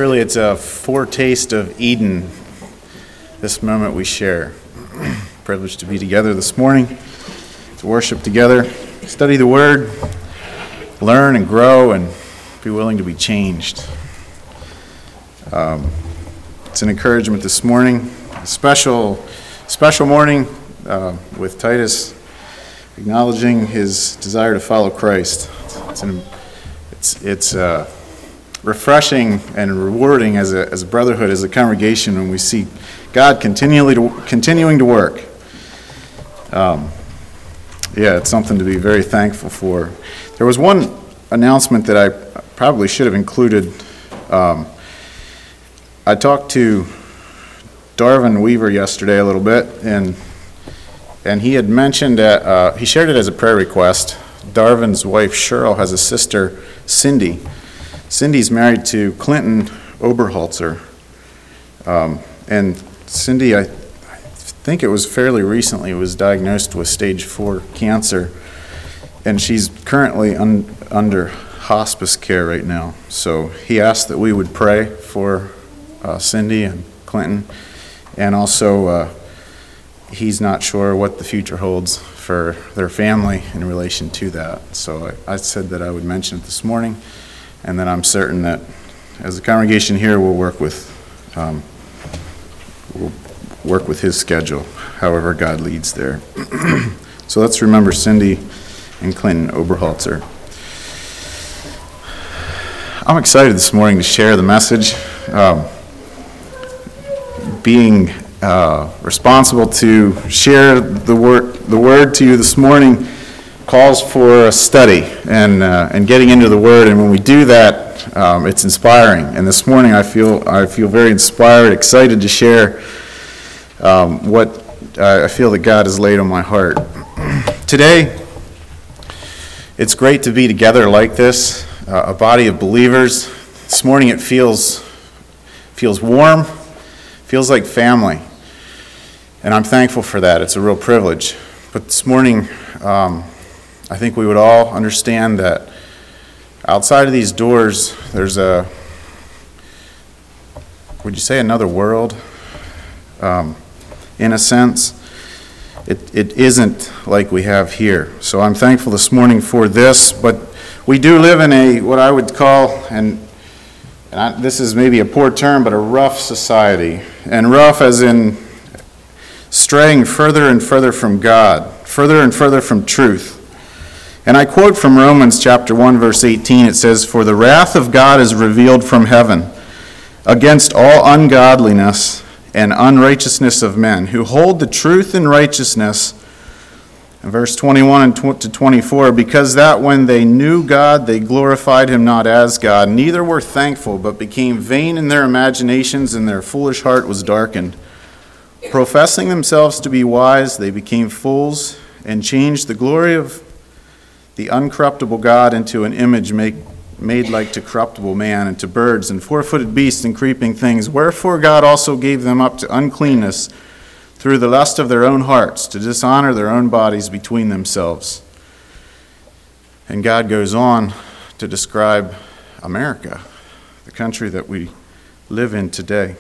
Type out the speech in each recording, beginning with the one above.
Truly, it's a foretaste of Eden, this moment we share. Privileged to be together this morning, to worship together, study the Word, learn and grow, and be willing to be changed. It's an encouragement this morning, a special morning with Titus acknowledging his desire to follow Christ. It's refreshing and rewarding as a brotherhood, as a congregation, when we see God continuing to work. It's something to be very thankful for. There was one announcement that I probably should have included. I talked to Darvin Weaver yesterday a little bit, and he had mentioned that he shared it as a prayer request. Darvin's wife Cheryl has a sister, Cindy. Cindy's married to Clinton Oberholzer, and Cindy, I think it was fairly recently, was diagnosed with stage 4 cancer, and she's currently under hospice care right now. So he asked that we would pray for Cindy and Clinton, and also he's not sure what the future holds for their family in relation to that. So I said that I would mention it this morning, and that I'm certain that as a congregation here, we'll work with his schedule, however God leads there. So let's remember Cindy and Clinton Oberholzer. I'm excited this morning to share the message. Being responsible to share the word to you this morning calls for a study and getting into the Word, and when we do that, it's inspiring. And this morning, I feel very inspired, excited to share what I feel that God has laid on my heart. Today, it's great to be together like this, a body of believers. This morning, it feels warm, feels like family, and I'm thankful for that. It's a real privilege. But this morning, I think we would all understand that outside of these doors, there's would you say another world? In a sense, it isn't like we have here. So I'm thankful this morning for this, but we do live in what I would call, this is maybe a poor term, but a rough society. And rough as in straying further and further from God, further and further from truth. And I quote from Romans chapter 1, verse 18. It says, "For the wrath of God is revealed from heaven against all ungodliness and unrighteousness of men, who hold the truth in righteousness." And verse 21 to 24, "Because that when they knew God, they glorified him not as God, neither were thankful, but became vain in their imaginations, and their foolish heart was darkened. Professing themselves to be wise, they became fools, and changed the glory of the uncorruptible God into an image made like to corruptible man, and to birds, and four-footed beasts, and creeping things. Wherefore God also gave them up to uncleanness through the lust of their own hearts, to dishonor their own bodies between themselves." And God goes on to describe America, the country that we live in today.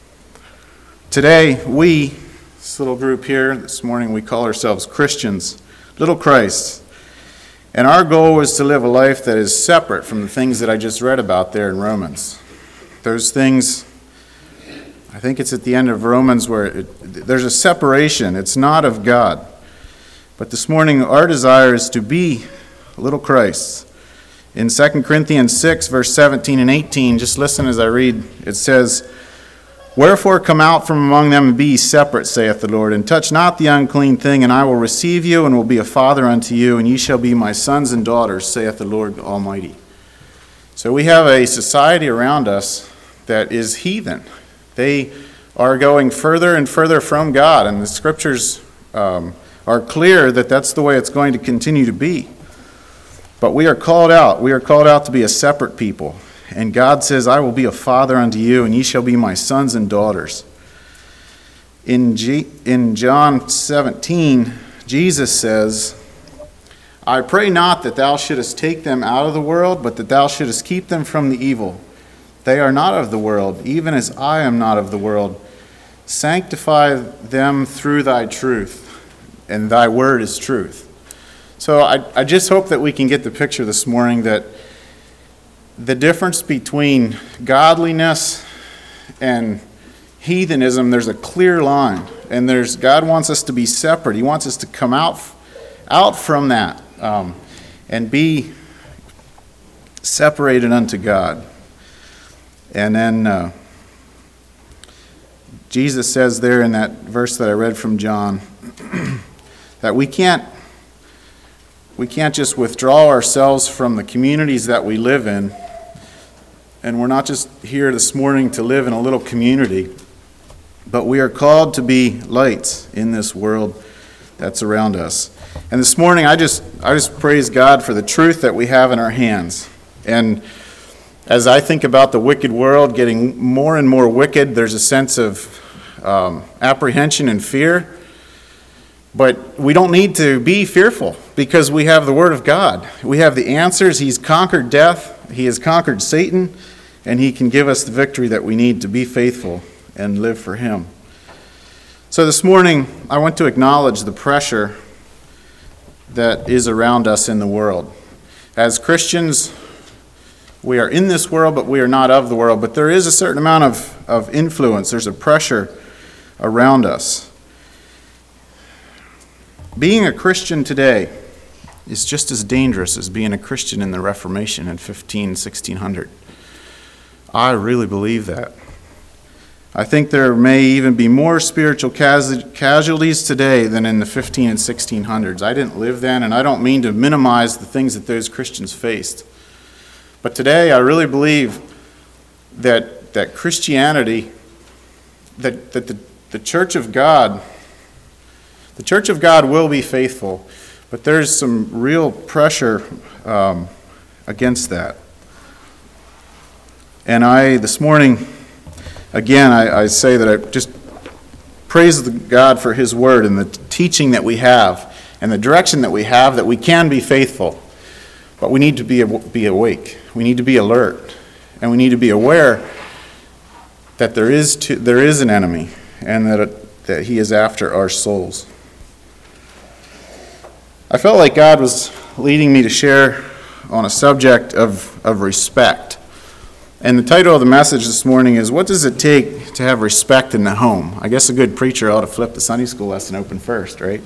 Today, this little group here, this morning, we call ourselves Christians, little Christs. And our goal is to live a life that is separate from the things that I just read about there in Romans. Those things, I think it's at the end of Romans where there's a separation. It's not of God. But this morning, our desire is to be little Christs. In 2 Corinthians 6, verse 17 and 18, just listen as I read, it says, "Wherefore come out from among them and be ye separate, saith the Lord, and touch not the unclean thing, and I will receive you, and will be a father unto you, and ye shall be my sons and daughters, saith the Lord Almighty." So we have a society around us that is heathen. They are going further and further from God, and the scriptures are clear that that's the way it's going to continue to be. But we are called out. We are called out to be a separate people. And God says, "I will be a father unto you, and ye shall be my sons and daughters." In John 17, Jesus says, "I pray not that thou shouldest take them out of the world, but that thou shouldest keep them from the evil. They are not of the world, even as I am not of the world. Sanctify them through thy truth, and thy word is truth. So I just hope that we can get the picture this morning that the difference between godliness and heathenism, there's a clear line. And God wants us to be separate. He wants us to come out from that and be separated unto God. And then Jesus says there in that verse that I read from John that we can't just withdraw ourselves from the communities that we live in. And we're not just here this morning to live in a little community, but we are called to be lights in this world that's around us. And this morning I just praise God for the truth that we have in our hands. And as I think about the wicked world getting more and more wicked, there's a sense of apprehension and fear. But we don't need to be fearful because we have the Word of God. We have the answers. He's conquered death. He has conquered Satan. And He can give us the victory that we need to be faithful and live for Him. So this morning, I want to acknowledge the pressure that is around us in the world. As Christians, we are in this world, but we are not of the world. But there is a certain amount of influence. There's a pressure around us. Being a Christian today is just as dangerous as being a Christian in the Reformation in 1600. I really believe that. I think there may even be more spiritual casualties today than in the 15 and 1600s. I didn't live then, and I don't mean to minimize the things that those Christians faced. But today, I really believe that Christianity, that the Church of God, the Church of God will be faithful, but there's some real pressure against that. And this morning, again, I say that I just praise God for His Word and the teaching that we have and the direction that we have, that we can be faithful. But we need to be awake. We need to be alert. And we need to be aware that there is an enemy and that he is after our souls. I felt like God was leading me to share on a subject of respect. And the title of the message this morning is, what does it take to have respect in the home? I guess a good preacher ought to flip the Sunday school lesson open first, right?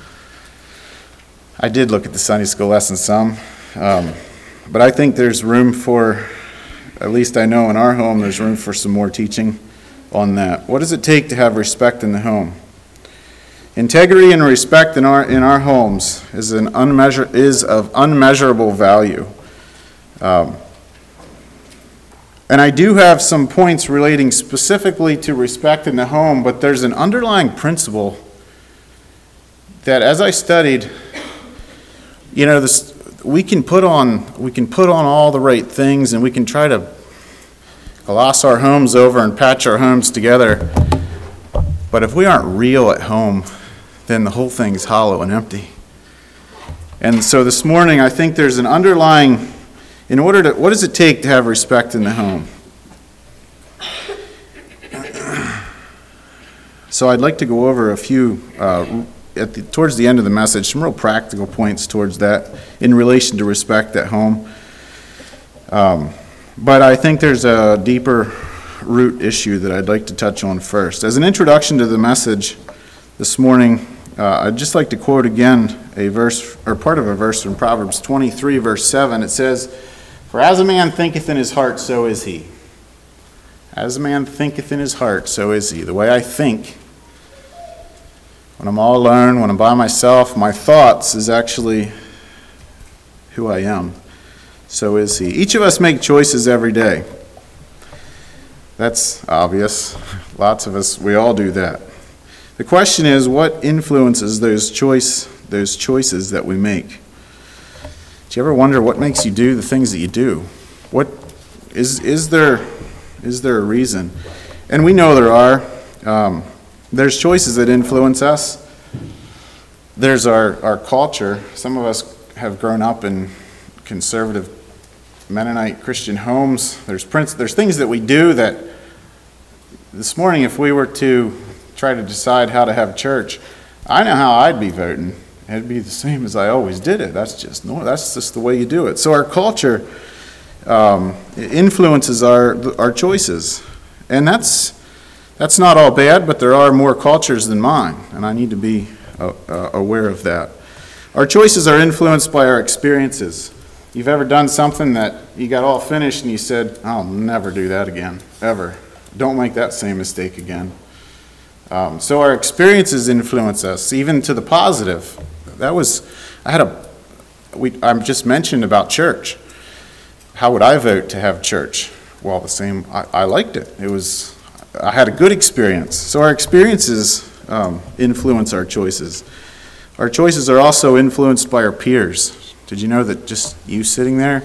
I did look at the Sunday school lesson some, but I think there's room for, at least I know in our home, there's room for some more teaching on that. What does it take to have respect in the home? Integrity and respect in our homes is of unmeasurable value. And I do have some points relating specifically to respect in the home, but there's an underlying principle that, as I studied, we can put on all the right things, and we can try to gloss our homes over and patch our homes together. But if we aren't real at home, then the whole thing's hollow and empty. And so this morning, I think there's an underlying. What does it take to have respect in the home? So I'd like to go over a few, towards the end of the message, some real practical points towards that in relation to respect at home. But I think there's a deeper root issue that I'd like to touch on first. As an introduction to the message this morning, I'd just like to quote again a verse, or part of a verse from Proverbs 23, verse 7. It says, "For as a man thinketh in his heart, so is he." As a man thinketh in his heart, so is he. The way I think, when I'm all alone, when I'm by myself, my thoughts is actually who I am. So is he. Each of us make choices every day. That's obvious. Lots of us, we all do that. The question is, what influences those choices that we make? Do you ever wonder what makes you do the things that you do? What is there a reason? And we know there are. There's choices that influence us. There's our culture. Some of us have grown up in conservative Mennonite Christian homes. There's things that we do that this morning, if we were to try to decide how to have church, I know how I'd be voting. It'd be the same as I always did it. That's just the way you do it. So our culture influences our choices, and that's not all bad. But there are more cultures than mine, and I need to be aware of that. Our choices are influenced by our experiences. You've ever done something that you got all finished and you said, "I'll never do that again, ever. Don't make that same mistake again." So our experiences influence us, even to the positive. I just mentioned about church. How would I vote to have church? Well, I liked it. I had a good experience. So our experiences influence our choices. Our choices are also influenced by our peers. Did you know that just you sitting there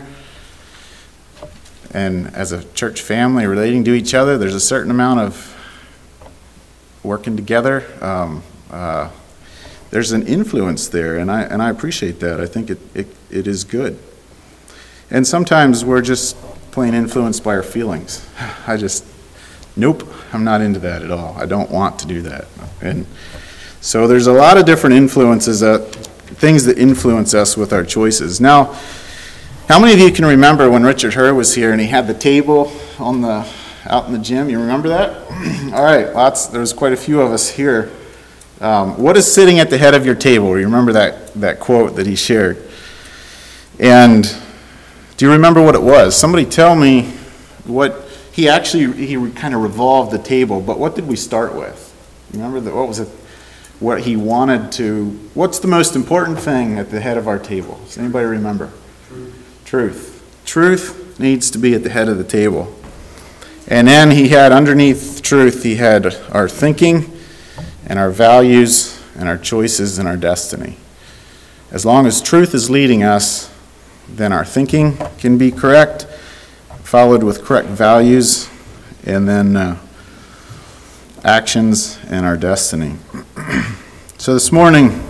and as a church family relating to each other, there's a certain amount of working together. There's an influence there, and I appreciate that. I think it is good. And sometimes we're just plain influenced by our feelings. Nope, I'm not into that at all. I don't want to do that. And so there's a lot of different influences, things that influence us with our choices. Now, how many of you can remember when Richard Herr was here and he had the table out in the gym? You remember that? All right, there's quite a few of us here. What is sitting at the head of your table? You remember that quote that he shared? And do you remember what it was? Somebody tell me what he kind of revolved the table, but what did we start with? Remember what was it? What he wanted to, what's the most important thing at the head of our table? Does anybody remember? Truth. Truth needs to be at the head of the table. And then he had underneath truth, he had our thinking and our values and our choices and our destiny. As long as truth is leading us, then our thinking can be correct, followed with correct values, and then actions and our destiny. So this morning,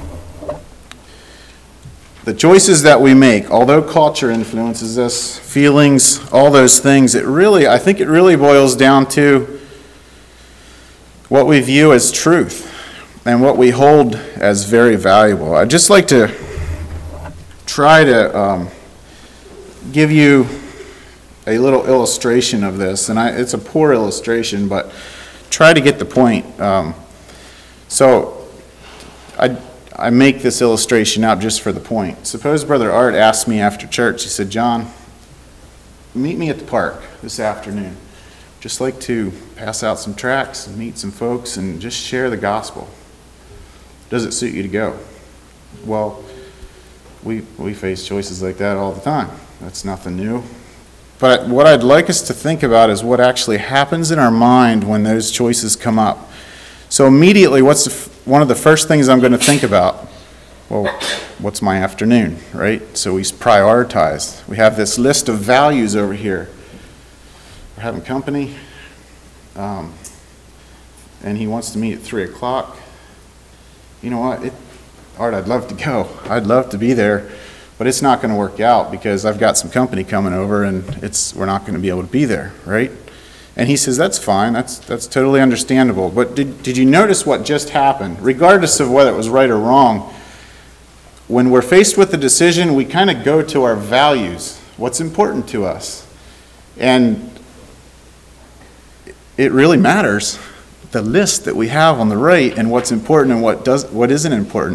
the choices that we make, although culture influences us, feelings, all those things, I think it really boils down to what we view as truth and what we hold as very valuable. I'd just like to try to give you a little illustration of this, and it's a poor illustration, but try to get the point. So I make this illustration out just for the point. Suppose Brother Art asked me after church, he said, "John, meet me at the park this afternoon. Just like to pass out some tracts and meet some folks and just share the gospel. Does it suit you to go?" Well, we face choices like that all the time. That's nothing new. But what I'd like us to think about is what actually happens in our mind when those choices come up. So immediately, what's one of the first things I'm going to think about? Well, what's my afternoon, right? So we prioritize. We have this list of values over here. We're having company, and he wants to meet at 3 o'clock. You know what? Art, I'd love to go. I'd love to be there, but it's not going to work out because I've got some company coming over, and we're not going to be able to be there, right? And he says, that's fine, that's totally understandable. But did you notice what just happened? Regardless of whether it was right or wrong, when we're faced with a decision, we kind of go to our values, what's important to us. And it really matters, the list that we have on the right and what's important and what isn't important.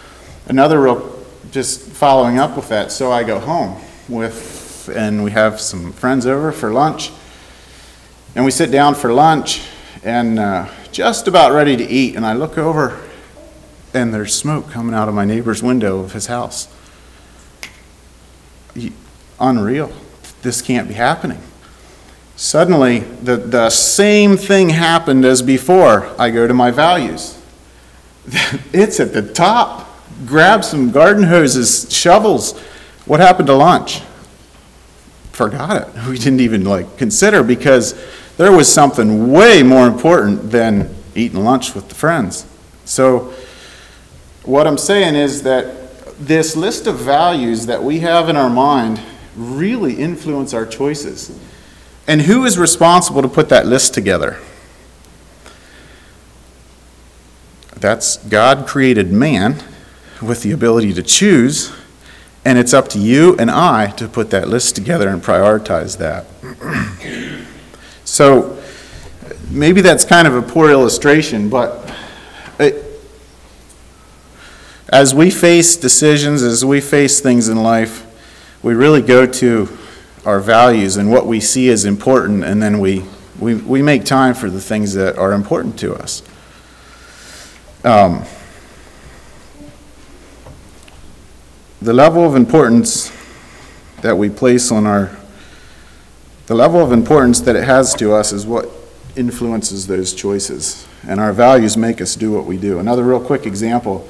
Just following up with that, so I go home and we have some friends over for lunch. And we sit down for lunch and just about ready to eat, and I look over and there's smoke coming out of my neighbor's window of his house. Unreal. This can't be happening. Suddenly, the same thing happened as before. I go to my values. It's at the top. Grab some garden hoses, shovels. What happened to lunch? Forgot it. We didn't even consider because there was something way more important than eating lunch with the friends. So what I'm saying is that this list of values that we have in our mind really influence our choices. And who is responsible to put that list together? That's God created man with the ability to choose, and it's up to you and I to put that list together and prioritize that. So maybe that's kind of a poor illustration, but as we face decisions, as we face things in life, we really go to our values and what we see as important, and then we make time for the things that are important to us. The level of importance that we place on the level of importance that it has to us is what influences those choices, and our values make us do what we do. Another real quick example,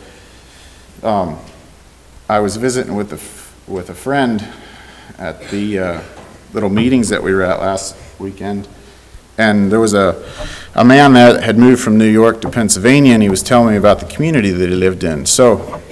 I was visiting with a friend at the little meetings that we were at last weekend, and there was a man that had moved from New York to Pennsylvania, and he was telling me about the community that he lived in. So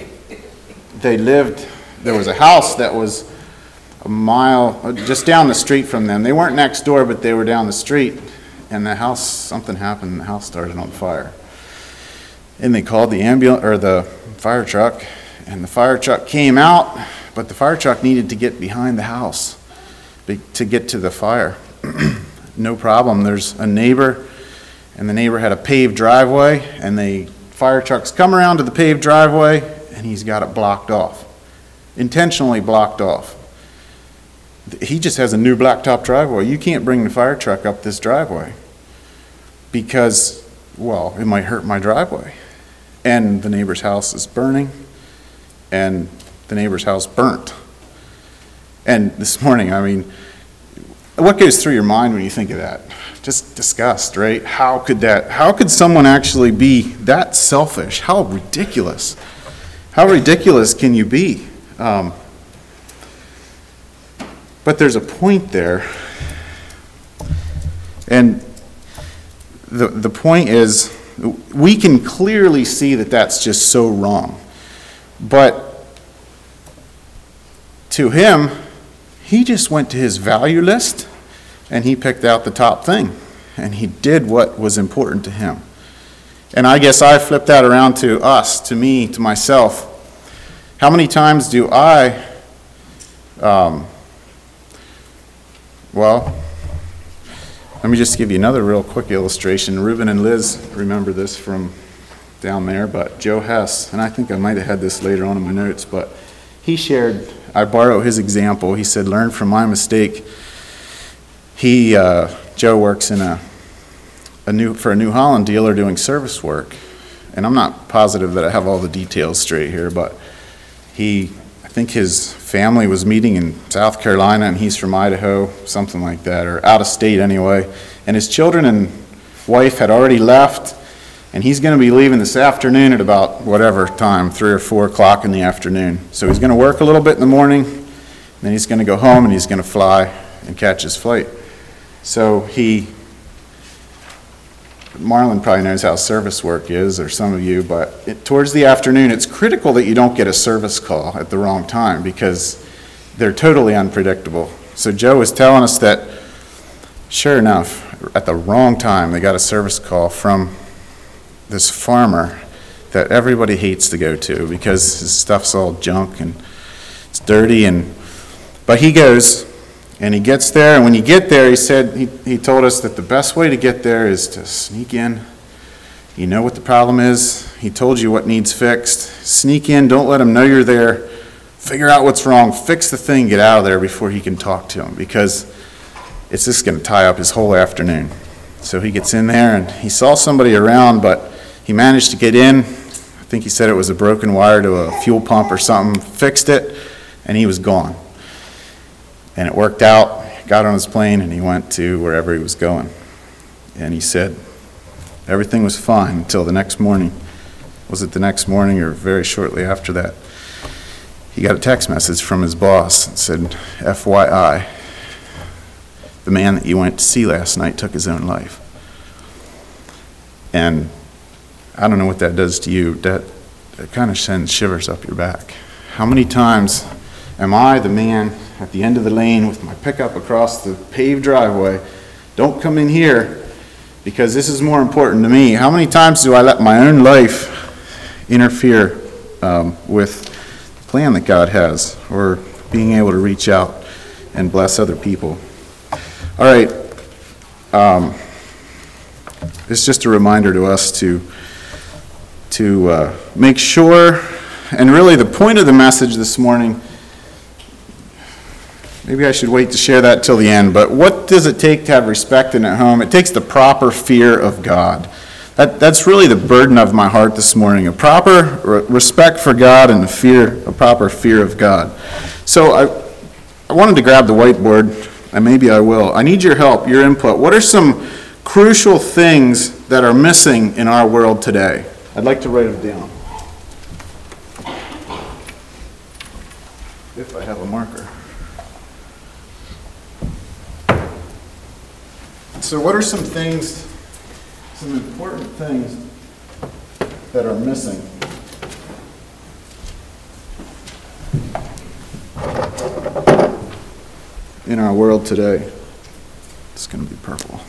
there was a house that was a mile just down the street from them. They weren't next door, but they were down the street, and something happened, and the house started on fire. And they called the ambulance or the fire truck, and the fire truck came out, but the fire truck needed to get behind the house to get to the fire. No problem. There's a neighbor, and the neighbor had a paved driveway, and the fire trucks come around to the paved driveway, and he's got it blocked off, intentionally blocked off. He just has a new blacktop driveway. You can't bring the fire truck up this driveway because, well, it might hurt my driveway. And the neighbor's house is burning, and the neighbor's house burnt. And this morning, I mean, what goes through your mind when you think of that? Just disgust, right? How could someone actually be that selfish? How ridiculous. How ridiculous can you be? But there's a point there. And the point is, we can clearly see that that's just so wrong. But to him, he just went to his value list and he picked out the top thing. And he did what was important to him. And I guess I flip that around to us, to me, to myself. How many times do I, well, let me just give you another real quick illustration. Reuben and Liz remember this from down there, but Joe Hess, and I think I might have had this later on in my notes, but he shared, I borrow his example. He said, learn from my mistake. Joe works in for a New Holland dealer doing service work, and I'm not positive that I have all the details straight here, but I think his family was meeting in South Carolina, and he's from Idaho, something like that, or out of state anyway. And his children and wife had already left, and he's going to be leaving this afternoon at about whatever time, 3 or 4 o'clock in the afternoon. So he's going to work a little bit in the morning, and then he's going to go home, and he's going to fly and catch his flight. So Marlon probably knows how service work is, or some of you, but towards the afternoon, it's critical that you don't get a service call at the wrong time because they're totally unpredictable. So Joe was telling us that, sure enough, at the wrong time, they got a service call from this farmer that everybody hates to go to because his stuff's all junk and it's dirty. But he goes, and he gets there, and when you get there, he said, he told us that the best way to get there is to sneak in. You know what the problem is. He told you what needs fixed. Sneak in, don't let him know you're there. Figure out what's wrong, fix the thing, get out of there before he can talk to him, because it's just going to tie up his whole afternoon. So he gets in there, and he saw somebody around, but he managed to get in. I think he said it was a broken wire to a fuel pump or something, fixed it, and he was gone. And it worked out, got on his plane, and he went to wherever he was going. And he said everything was fine until the next morning. Was it the next morning or very shortly after that? He got a text message from his boss that said, FYI, the man that you went to see last night took his own life. And I don't know what that does to you. That kind of sends shivers up your back. How many times am I the man at the end of the lane with my pickup across the paved driveway? Don't come in here because this is more important to me. How many times do I let my own life interfere with the plan that God has, or being able to reach out and bless other people? All right. It's just a reminder to us to make sure, and really the point of the message this morning, maybe I should wait to share that till the end, but what does it take to have respect in at home? It takes the proper fear of God. That's really the burden of my heart this morning, a proper respect for God and a proper fear of God. So I wanted to grab the whiteboard, and maybe I will. I need your help, your input. What are some crucial things that are missing in our world today? I'd like to write them down, if I have a marker. So what are some things, some important things that are missing in our world today? It's going to be purple.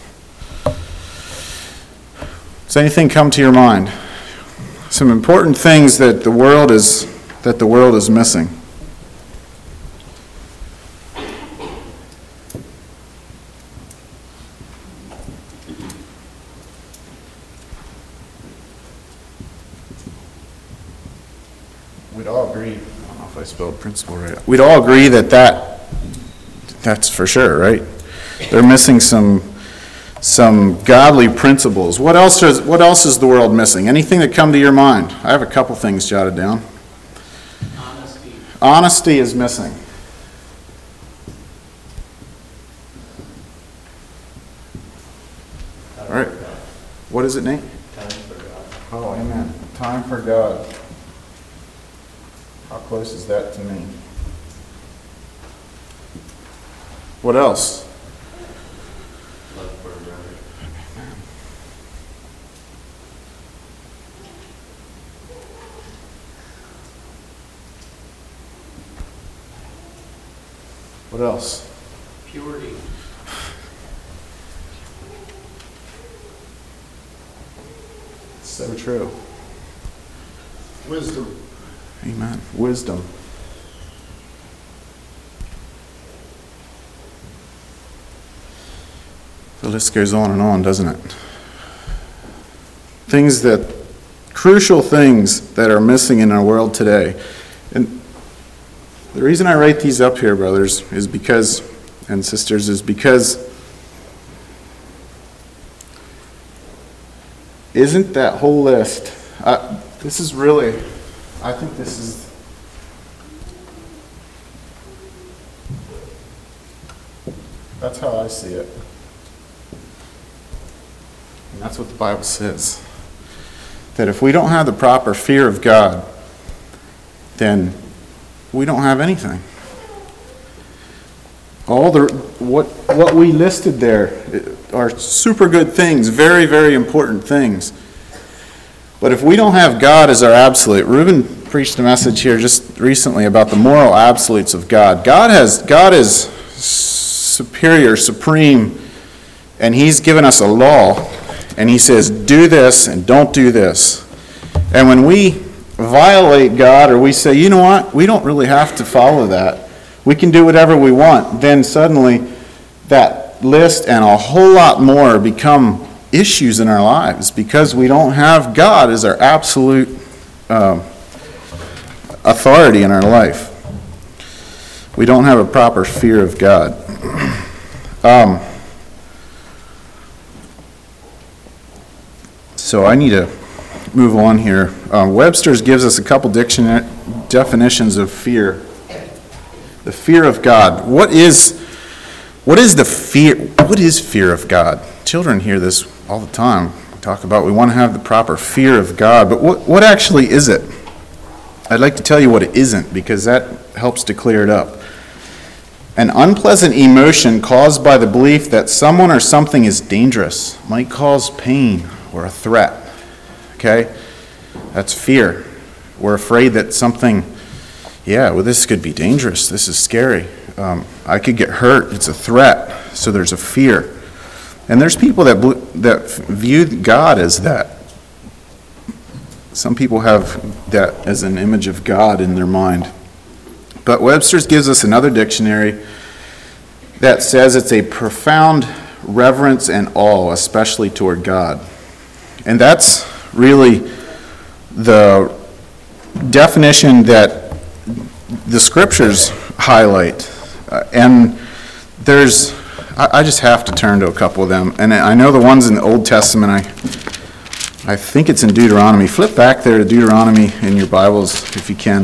Does anything come to your mind? Some important things that the world is missing. We'd all agree. I don't know if I spelled principle right. We'd all agree that's for sure, right? They're missing some godly principles. What else is the world missing? Anything that come to your mind? I have a couple things jotted down. Honesty. Honesty is missing. All right. What is it, Nate? Time for God. Oh, amen. Time for God. How close is that to me? What else? Love for a brother. What else? Purity. So true. Wisdom. Amen. Wisdom. The list goes on and on, doesn't it? Crucial things that are missing in our world today. And the reason I write these up here, brothers, and sisters, is because isn't that whole list, I think this is, that's how I see it. And that's what the Bible says. That if we don't have the proper fear of God, then we don't have anything. What we listed there are super good things, very, very important things. But if we don't have God as our absolute, Reuben preached a message here just recently about the moral absolutes of God. God is superior, supreme, and He's given us a law, and He says, do this and don't do this. And when we violate God, or we say, you know what, we don't really have to follow that, we can do whatever we want, then suddenly that list and a whole lot more become issues in our lives because we don't have God as our absolute authority in our life. We don't have a proper fear of God. So I need to move on here. Webster's gives us a couple definitions of fear. The fear of God. What is the fear? What is fear of God? Children hear this all the time. We talk about we want to have the proper fear of God, but what actually is it? I'd like to tell you what it isn't because that helps to clear it up. An unpleasant emotion caused by the belief that someone or something is dangerous might cause pain or a threat. Okay? That's fear. We're afraid that something yeah, well, this could be dangerous. This is scary. I could get hurt. It's a threat. So there's a fear. And there's people that view God as that. Some people have that as an image of God in their mind. But Webster's gives us another dictionary that says it's a profound reverence and awe, especially toward God. And that's really the definition that the scriptures highlight. And I just have to turn to a couple of them. And I know the ones in the Old Testament, I think it's in Deuteronomy. Flip back there to Deuteronomy in your Bibles if you can.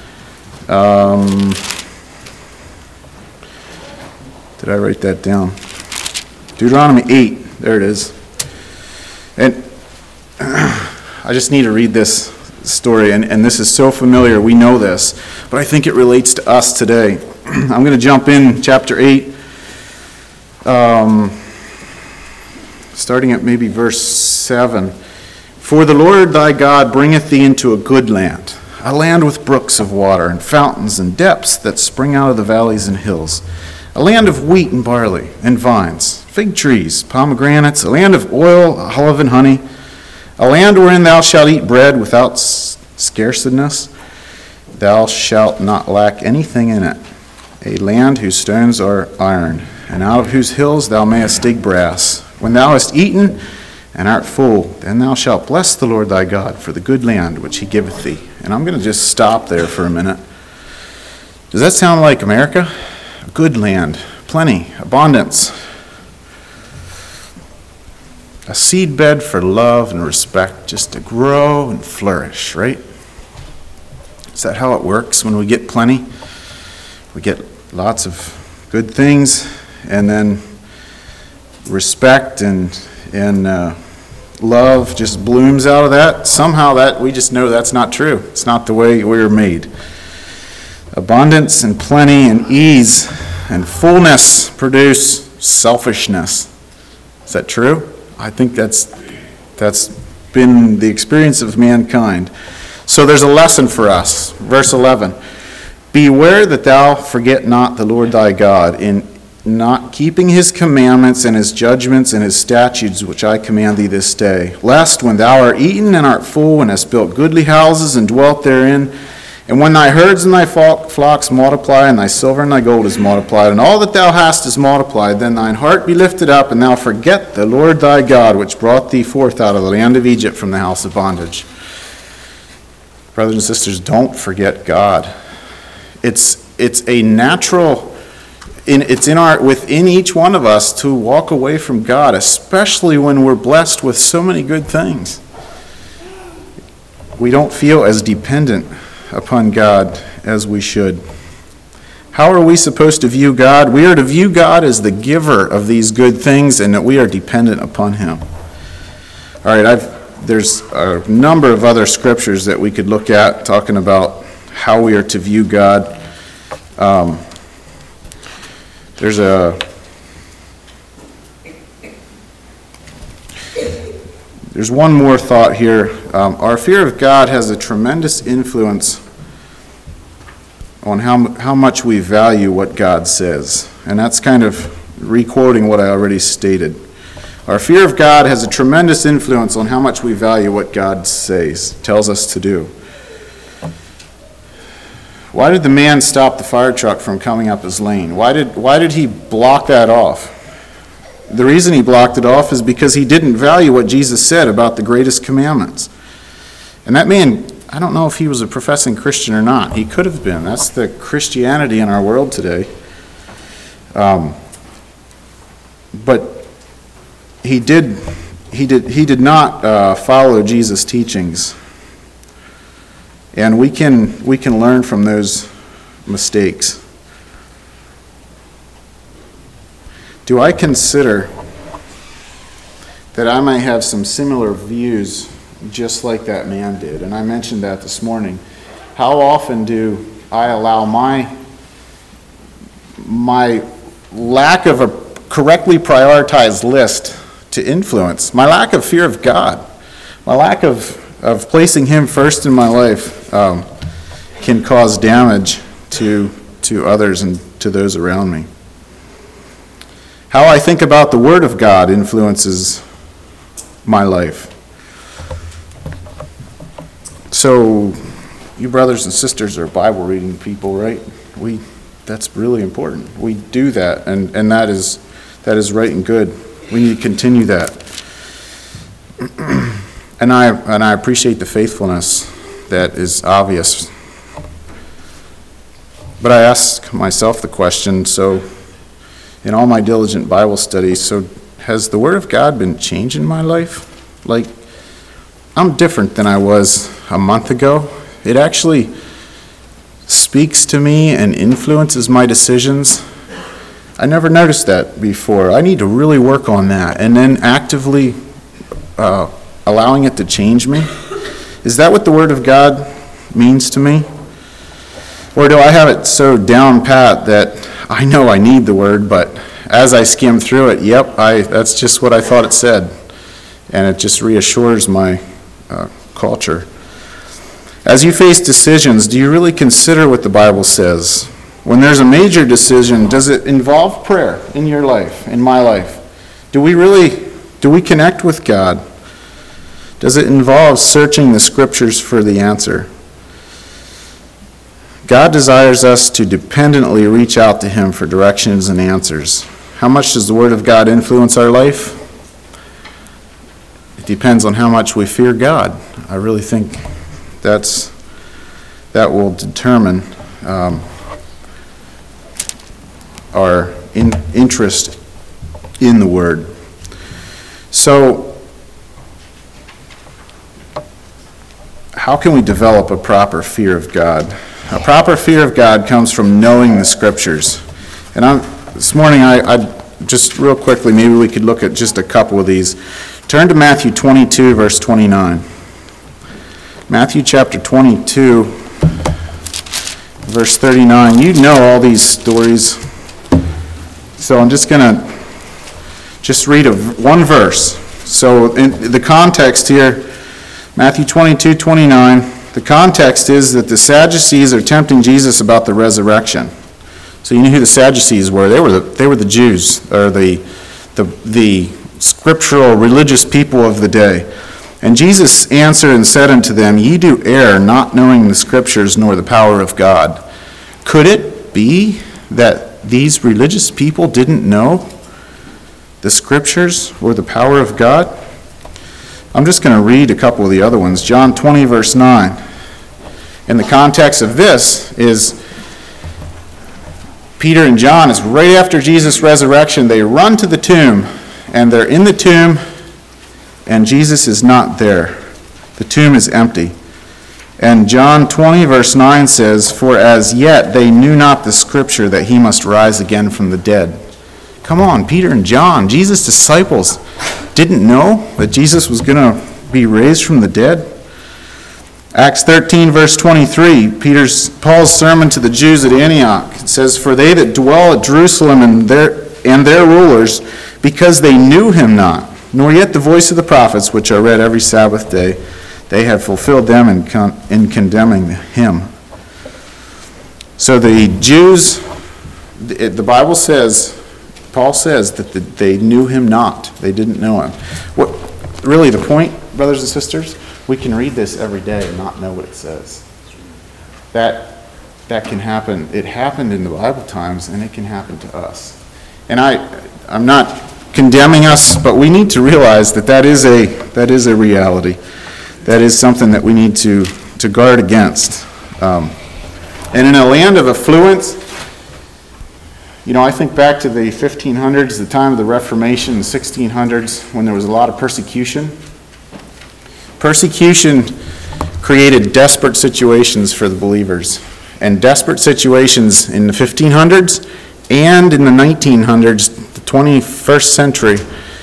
Did I write that down? Deuteronomy 8, there it is. And I just need to read this story, and this is so familiar, we know this, but I think it relates to us today. I'm going to jump in chapter 8, starting at maybe verse 7. For the Lord thy God bringeth thee into a good land, a land with brooks of water, and fountains and depths that spring out of the valleys and hills, a land of wheat and barley and vines, fig trees, pomegranates, a land of oil, olive and honey, a land wherein thou shalt eat bread without scarceness, thou shalt not lack anything in it, a land whose stones are iron, and out of whose hills thou mayest dig brass. When thou hast eaten and art full, then thou shalt bless the Lord thy God for the good land which he giveth thee. And I'm going to just stop there for a minute. Does that sound like America? A good land, plenty, abundance. A seedbed for love and respect, just to grow and flourish, right? Is that how it works when we get plenty? We get lots of good things, and then respect and love just blooms out of that. Somehow that we just know that's not true. It's not the way we were made. Abundance and plenty and ease and fullness produce selfishness. Is that true? I think that's been the experience of mankind. So there's a lesson for us. Verse 11. Beware that thou forget not the Lord thy God in not keeping his commandments and his judgments and his statutes which I command thee this day, lest when thou art eaten and art full and hast built goodly houses and dwelt therein, and when thy herds and thy flocks multiply, and thy silver and thy gold is multiplied, and all that thou hast is multiplied, then thine heart be lifted up, and thou forget the Lord thy God, which brought thee forth out of the land of Egypt from the house of bondage. Brothers and sisters, don't forget God. It's a natural, it's within each one of us to walk away from God, especially when we're blessed with so many good things. We don't feel as dependent upon God as we should. How are we supposed to view God? We are to view God as the giver of these good things, and that we are dependent upon him. All right, there's a number of other scriptures that we could look at talking about how we are to view God. There's one more thought here. Our fear of God has a tremendous influence on how much we value what God says. And that's kind of re-quoting what I already stated. Our fear of God has a tremendous influence on how much we value what God tells us to do. Why did the man stop the fire truck from coming up his lane? Why did he block that off? The reason he blocked it off is because he didn't value what Jesus said about the greatest commandments. And that man, I don't know if he was a professing Christian or not. He could have been. That's the Christianity in our world today. But he did not follow Jesus' teachings. And we can learn from those mistakes. Do I consider that I may have some similar views just like that man did? And I mentioned that this morning. How often do I allow my lack of a correctly prioritized list to influence, my lack of fear of God, my lack of placing him first in my life, can cause damage to others and to those around me. How I think about the Word of God influences my life. So, you brothers and sisters are Bible reading people, right? That's really important. We do that, and that is right and good. We need to continue that. And I appreciate the faithfulness that is obvious. But I ask myself the question, so in all my diligent Bible studies, so has the Word of God been changing my life? Like, I'm different than I was a month ago. It actually speaks to me and influences my decisions. I never noticed that before. I need to really work on that, and then actively allowing it to change me. Is that what the Word of God means to me? Or do I have it so down pat that I know I need the Word, but as I skim through it, that's just what I thought it said. And it just reassures my culture. As you face decisions, do you really consider what the Bible says? When there's a major decision, does it involve prayer in your life, in my life? Do we connect with God? Does it involve searching the Scriptures for the answer? God desires us to dependently reach out to Him for directions and answers. How much does the Word of God influence our life? It depends on how much we fear God. I really think that will determine our interest in the Word. So, how can we develop a proper fear of God? A proper fear of God comes from knowing the Scriptures. And this morning, I just real quickly, maybe we could look at just a couple of these. Turn to Matthew 22, verse 29. Matthew chapter 22, verse 39. You know all these stories. So I'm just going to read one verse. So in the context here, Matthew 22, 29, the context is that the Sadducees are tempting Jesus about the resurrection. So you know who the Sadducees were? They were the Jews, or the scriptural religious people of the day. And Jesus answered and said unto them, Ye do err, not knowing the Scriptures nor the power of God. Could it be that these religious people didn't know the Scriptures or the power of God? I'm just going to read a couple of the other ones. John 20, verse 9. And the context of this is Peter and John, is right after Jesus' resurrection. They run to the tomb, and they're in the tomb, and Jesus is not there. The tomb is empty. And John 20, verse 9 says, For as yet they knew not the Scripture that he must rise again from the dead. Come on, Peter and John, Jesus' disciples didn't know that Jesus was going to be raised from the dead. Acts 13, verse 23, Paul's sermon to the Jews at Antioch, it says, For they that dwell at Jerusalem and their rulers, because they knew him not, nor yet the voice of the prophets, which are read every Sabbath day, they have fulfilled them in condemning him. So the Jews, the Bible says, Paul says that they knew him not. They didn't know him. Really the point, brothers and sisters, we can read this every day and not know what it says. That can happen. It happened in the Bible times, and it can happen to us. And I'm not condemning us, but we need to realize that is a reality. That is something that we need to guard against. And in a land of affluence, I think back to the 1500s, the time of the Reformation, the 1600s, when there was a lot of persecution. Persecution created desperate situations for the believers. And desperate situations in the 1500s and in the 1900s, the 21st century,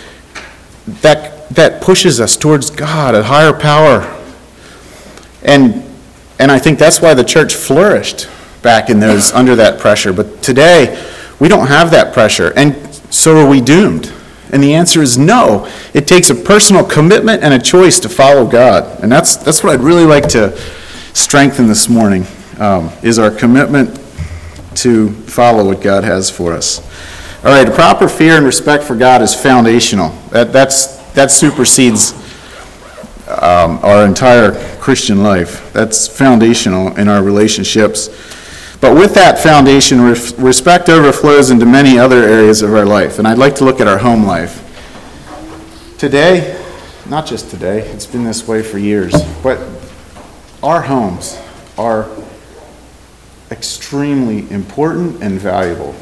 that pushes us towards God, a higher power. And I think that's why the church flourished back in those, under that pressure. But today, we don't have that pressure, and so are we doomed? And the answer is no. It takes a personal commitment and a choice to follow God. And that's what I'd really like to strengthen this morning. is our commitment to follow what God has for us. All right, a proper fear and respect for God is foundational. That supersedes our entire Christian life. That's foundational in our relationships. But with that foundation, respect overflows into many other areas of our life. And I'd like to look at our home life. Today, not just today, it's been this way for years, but our homes are extremely important and valuable.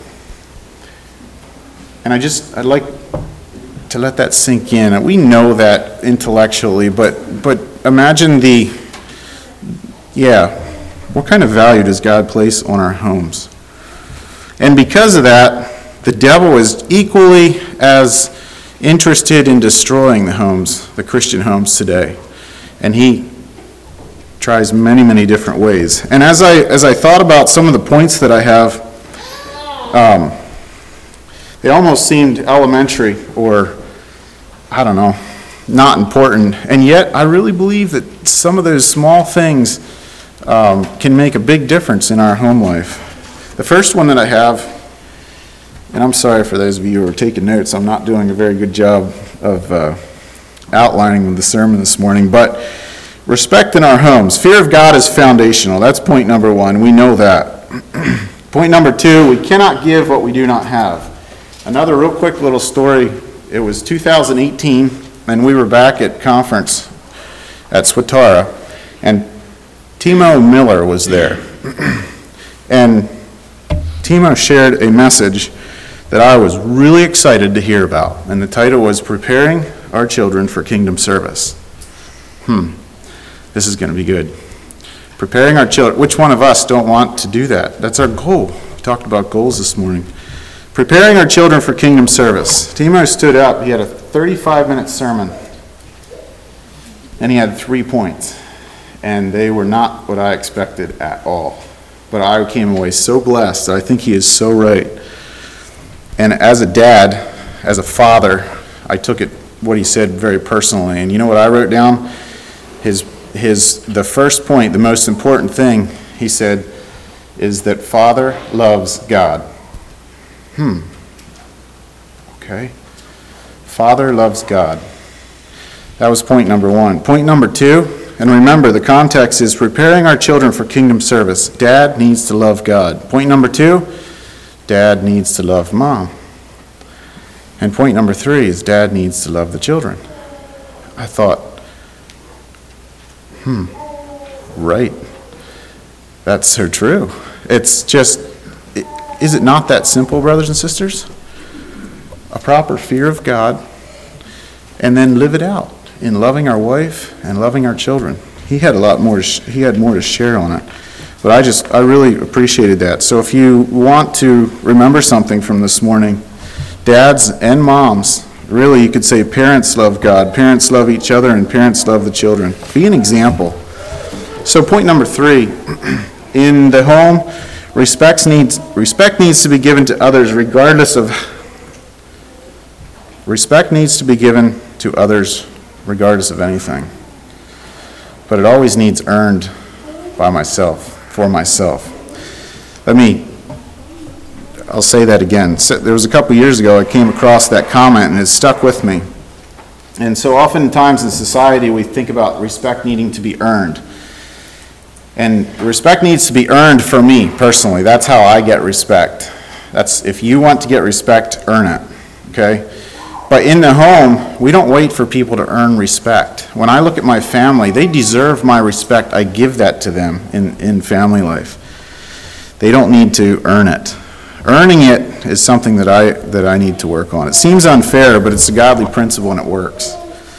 And I'd like to let that sink in. We know that intellectually, but imagine what kind of value does God place on our homes? And because of that, the devil is equally as interested in destroying the Christian homes today. And he tries many, many different ways. And as I thought about some of the points that I have, they almost seemed elementary or, I don't know, not important. And yet, I really believe that some of those small things can make a big difference in our home life. The first one that I have, and I'm sorry for those of you who are taking notes, I'm not doing a very good job of outlining the sermon this morning, but respect in our homes. Fear of God is foundational. That's point number one. We know that. Point number two, we cannot give what we do not have. Another real quick little story. It was 2018, and we were back at conference at Swatara, and Timo Miller was there. And Timo shared a message that I was really excited to hear about, and the title was Preparing Our Children for Kingdom Service. This is going to be good. Preparing our children. Which one of us don't want to do that? That's our goal. We talked about goals this morning. Preparing our children for kingdom service. Timo stood up. He had a 35-minute sermon, and he had 3 points, and they were not what I expected at all. But I came away so blessed. I think he is so right. And as a dad, as a father, I took what he said very personally. And you know what I wrote down? The first point, the most important thing, he said, is that Father loves God. Okay. Father loves God. That was point number one. Point number two, and remember the context is preparing our children for kingdom service. Dad needs to love God. Point number two, Dad needs to love Mom. And point number three is Dad needs to love the children. I thought, right. That's so true. It's just, is it not that simple, brothers and sisters? A proper fear of God, and then live it out in loving our wife and loving our children. He had more to share on it, but I really appreciated that. So if you want to remember something from this morning, dads and moms, really you could say parents love God, parents love each other, and parents love the children. Be an example. So point number three, in the home, respect needs to be given to others regardless of anything. But it always needs earned for myself. I'll say that again. So there was a couple years ago I came across that comment and it stuck with me. And so oftentimes in society we think about respect needing to be earned. And respect needs to be earned for me personally. That's how I get respect. If you want to get respect, earn it. Okay? But in the home, we don't wait for people to earn respect. When I look at my family, they deserve my respect. I give that to them in family life. They don't need to earn it. Earning it is something that I need to work on. It seems unfair, but it's a godly principle and it works.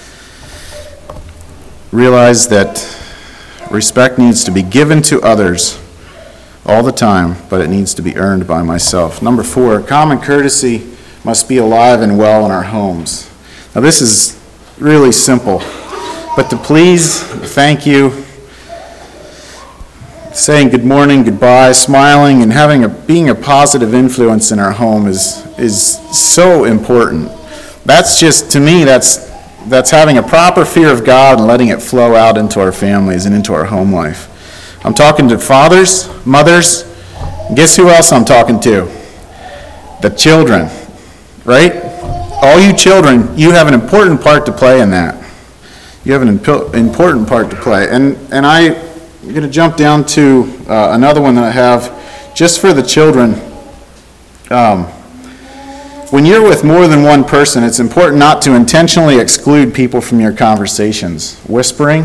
Realize that respect needs to be given to others all the time, but it needs to be earned by myself. Number 4, common courtesy must be alive and well in our homes. Now this is really simple, but to please, thank you, saying good morning, goodbye, smiling, and being a positive influence in our home is so important. That's just, to me, that's having a proper fear of God and letting it flow out into our families and into our home life. I'm talking to fathers, mothers. Guess who else I'm talking to? The children, right? All you children, you have an important part to play in that. You have an important part to play. And I'm going to jump down to another one that I have just for the children. When you're with more than one person, it's important not to intentionally exclude people from your conversations. Whispering,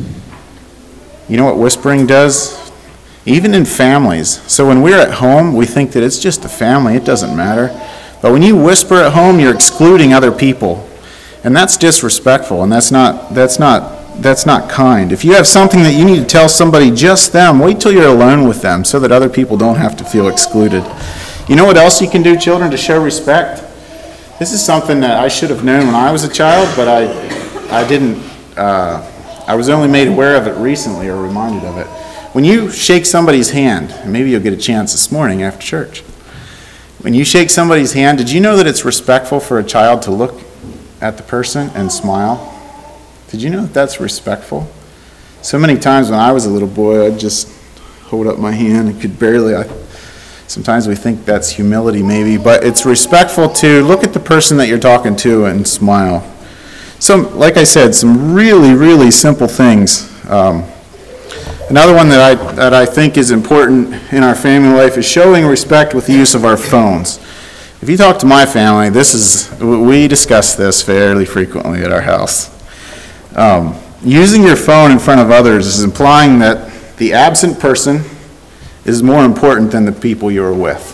you know what whispering does? Even in families. So when we're at home, we think that it's just a family, it doesn't matter. But when you whisper at home, you're excluding other people. And that's disrespectful, and that's not kind. If you have something that you need to tell somebody, just them, wait till you're alone with them so that other people don't have to feel excluded. You know what else you can do, children, to show respect? This is something that I should have known when I was a child, but I didn't. I was only made aware of it recently, or reminded of it. When you shake somebody's hand, and maybe you'll get a chance this morning after church. When you shake somebody's hand, did you know that it's respectful for a child to look at the person and smile? Did you know that that's respectful? So many times when I was a little boy, I'd just hold up my hand and could barely. Sometimes we think that's humility maybe, but it's respectful to look at the person that you're talking to and smile. So, like I said, some really, really simple things. Another one that I think is important in our family life is showing respect with the use of our phones. If you talk to my family, we discuss this fairly frequently at our house. Using your phone in front of others is implying that the absent person is more important than the people you are with.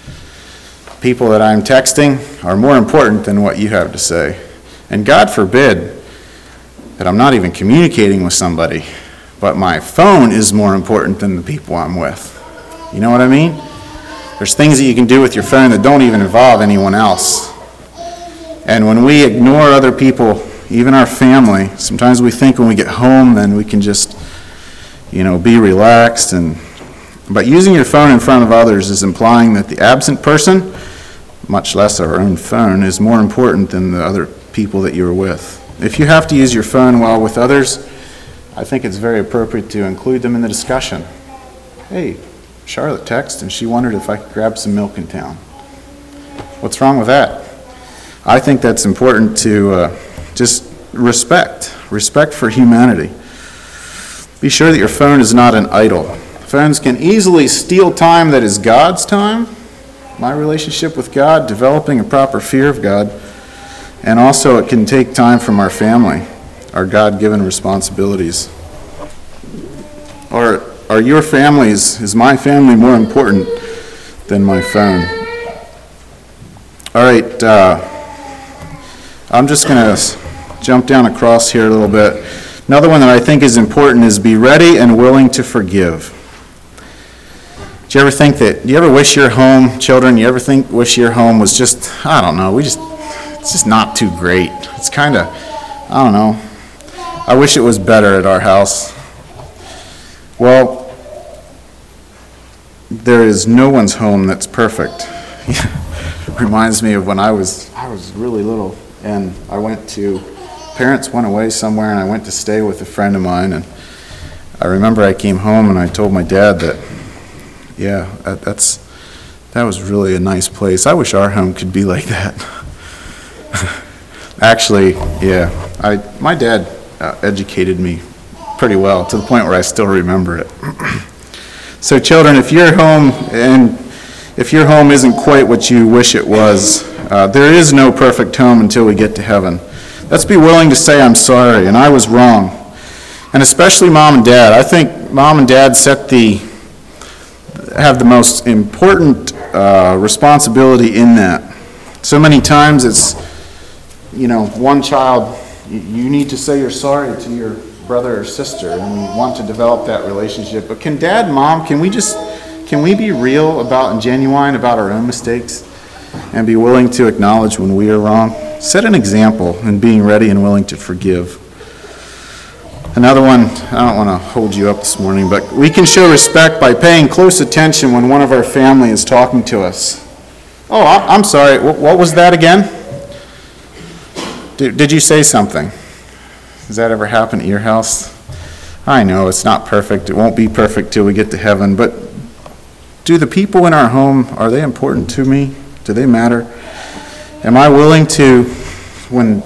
People that I'm texting are more important than what you have to say. And God forbid that I'm not even communicating with somebody, but my phone is more important than the people I'm with. You know what I mean? There's things that you can do with your phone that don't even involve anyone else. And when we ignore other people, even our family, sometimes we think when we get home, then we can just, be relaxed. But using your phone in front of others is implying that the absent person, much less our own phone, is more important than the other people that you're with. If you have to use your phone while with others, I think it's very appropriate to include them in the discussion. Hey, Charlotte texted and she wondered if I could grab some milk in town. What's wrong with that? I think that's important to just respect for humanity. Be sure that your phone is not an idol. Phones can easily steal time that is God's time, my relationship with God, developing a proper fear of God, and also it can take time from our family, our God-given responsibilities. Or are your families, is my family more important than my phone? All right, I'm just going to jump down across here a little bit. Another one that I think is important is be ready and willing to forgive. Do you ever wish your home, children, wish your home was just, I don't know, it's just not too great. It's kind of, I don't know. I wish it was better at our house. Well, there is no one's home that's perfect. Reminds me of when I was really little, and parents went away somewhere, and I went to stay with a friend of mine, and I remember I came home and I told my dad that, that was really a nice place. I wish our home could be like that. Actually, my dad educated me pretty well, to the point where I still remember it. So children, if your home isn't quite what you wish it was, there is no perfect home until we get to heaven. Let's be willing to say, I'm sorry, and I was wrong. And especially mom and dad. I think mom and dad have the most important responsibility in that. So many times it's, one child, you need to say you're sorry to your brother or sister, and we want to develop that relationship. But can dad and mom, can we be real and genuine about our own mistakes and be willing to acknowledge when we are wrong? Set an example in being ready and willing to forgive. Another one, I don't want to hold you up this morning, but we can show respect by paying close attention when one of our family is talking to us. Oh, I'm sorry, what was that again? Did you say something? Does that ever happen at your house? I know it's not perfect. It won't be perfect till we get to heaven, but do the people in our home, are they important to me? Do they matter? Am I willing to, when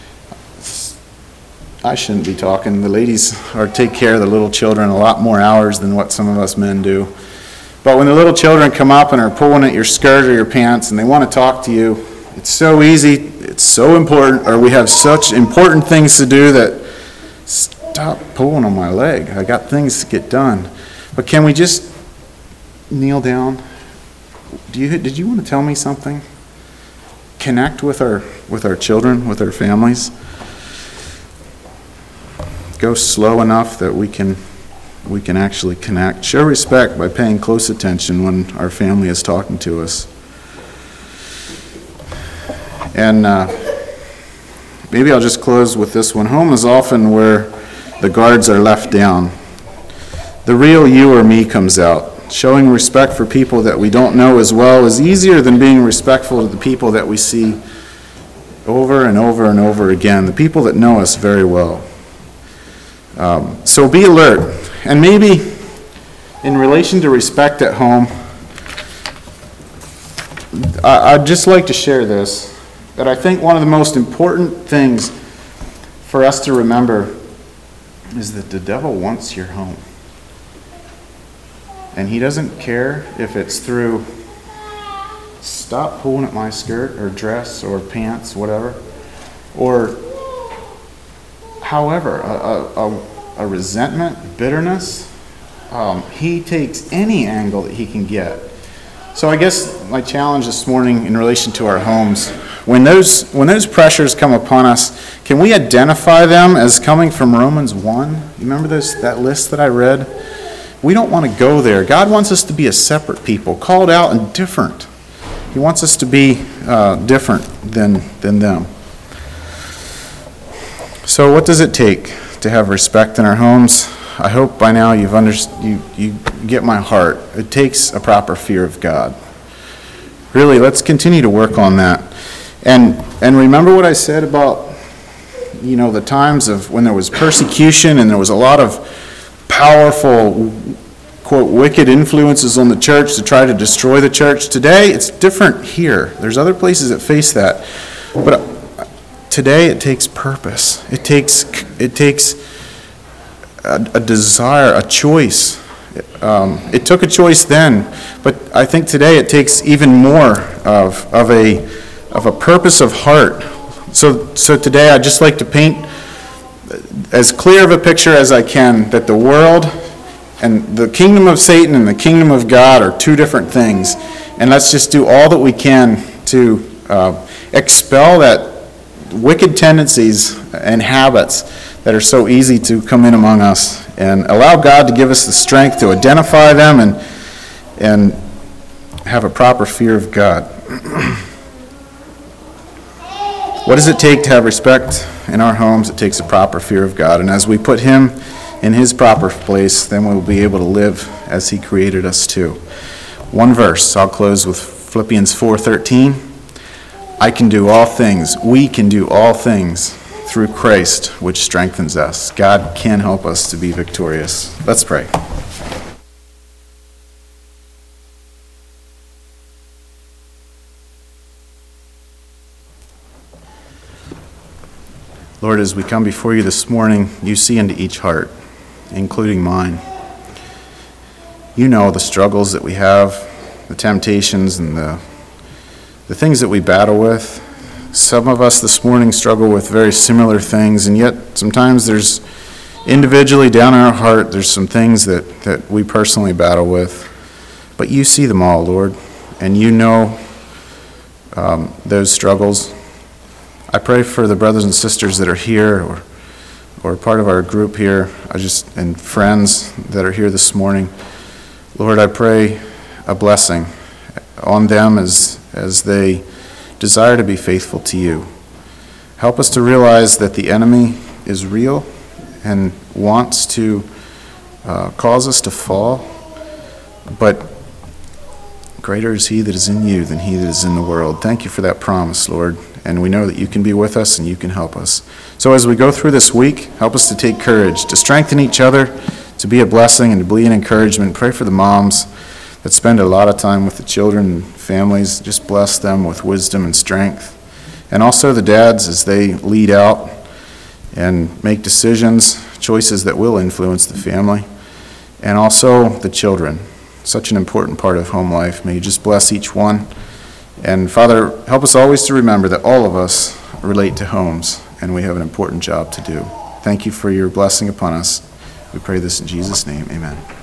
I shouldn't be talking, the ladies take care of the little children a lot more hours than what some of us men do. But when the little children come up and are pulling at your skirt or your pants and they want to talk to you, it's so easy, it's so important, or we have such important things to do that stop pulling on my leg. I got things to get done. But can we just kneel down? Did you want to tell me something? Connect with our children, with our families. Go slow enough that we can actually connect. Show respect by paying close attention when our family is talking to us. And maybe I'll just close with this one. Home is often where the guards are left down. The real you or me comes out. Showing respect for people that we don't know as well is easier than being respectful to the people that we see over and over and over again, the people that know us very well. So be alert. And maybe in relation to respect at home, I'd just like to share this, that I think one of the most important things for us to remember is that the devil wants your home. And he doesn't care if it's through stop pulling at my skirt or dress or pants, whatever, or however, a resentment, bitterness. He takes any angle that he can get. So I guess my challenge this morning in relation to our homes, when those pressures come upon us, can we identify them as coming from Romans 1? You remember that list that I read? We don't want to go there. God wants us to be a separate people, called out and different. He wants us to be different than them. So what does it take to have respect in our homes? I hope by now you get my heart. It takes a proper fear of God. Really, let's continue to work on that. And remember what I said about, the times of when there was persecution and there was a lot of powerful, quote, wicked influences on the church to try to destroy the church. Today, it's different here. There's other places that face that. But today, it takes purpose. It takes a desire, a choice. It took a choice then, but I think today it takes even more of a purpose of heart. So today, I'd just like to paint as clear of a picture as I can that the world and the kingdom of Satan and the kingdom of God are two different things. And let's just do all that we can to expel that wicked tendencies and habits that are so easy to come in among us, and allow God to give us the strength to identify them and have a proper fear of God. What does it take to have respect in our homes? It takes a proper fear of God. And as we put Him in His proper place, then we'll be able to live as He created us to. One verse, I'll close with Philippians 4:13. I can do all things, we can do all things through Christ, which strengthens us. God can help us to be victorious. Let's pray. Lord, as we come before you this morning, you see into each heart, including mine. You know the struggles that we have, the temptations and the things that we battle with. Some of us this morning struggle with very similar things, and yet sometimes there's individually down in our heart, there's some things that we personally battle with. But you see them all, Lord, and you know those struggles. I pray for the brothers and sisters that are here or part of our group here, and friends that are here this morning. Lord, I pray a blessing on them as they desire to be faithful to you. Help us to realize that the enemy is real and wants to cause us to fall, but greater is he that is in you than he that is in the world. Thank you for that promise, Lord, and we know that you can be with us and you can help us. So as we go through this week, help us to take courage, to strengthen each other, to be a blessing and to be an encouragement. Pray for the moms that spend a lot of time with the children and families. Just bless them with wisdom and strength. And also the dads as they lead out and make decisions, choices that will influence the family. And also the children, such an important part of home life. May you just bless each one. And Father, help us always to remember that all of us relate to homes, and we have an important job to do. Thank you for your blessing upon us. We pray this in Jesus' name, amen.